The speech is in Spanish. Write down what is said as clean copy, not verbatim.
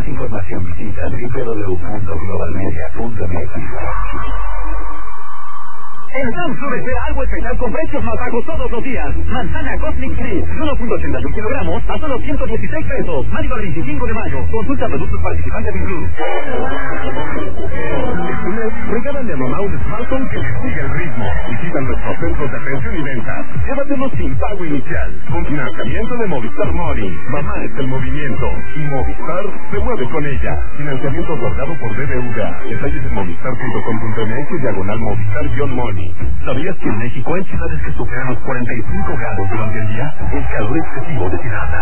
más información visita www.globalmedia.mx. En Samsung espera algo especial con precios más bajos todos los días. Manzana Cosmic Free, 1.81 kilogramos a solo 116 pesos. Válido el 25 de mayo. Consulta productos participantes en Blue. Regálale a mamá un smartphone que le siga el ritmo. Visita nuestros centros de atención y venta. Llévatelo sin pago inicial. Con financiamiento de Movistar Money. Mamá es el movimiento. Y Movistar se mueve con ella. Financiamiento otorgado por BBVA. Detalles en movistar.com.mx/Movistar-Money. ¿Sabías que en México hay ciudades que superan los 45 grados durante el día? El calor excesivo de Tirana